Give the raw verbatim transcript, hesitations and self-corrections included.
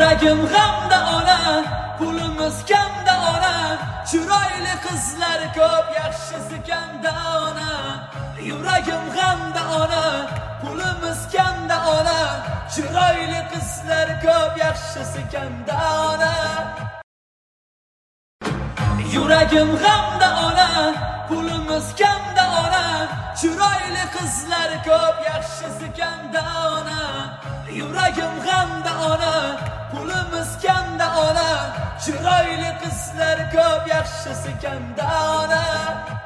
Yuragim g'amda ona, pulimiz kamda ona, chiroyli qizlar ko'p, yaxshisi kamda ona. Yuragim g'amda ona, pulimiz kamda ona, chiroyli qizlar ko'p, yaxshisi kamda ona. Yuragim g'amda ona, pulimiz kamda ona, chiroyli qizlar ko'p, yaxshisi kamda ona. Yuragim g'amda ona, pulimiz kamda ona, chiroyli qizlar ko'p, yaxshisi kamda ona.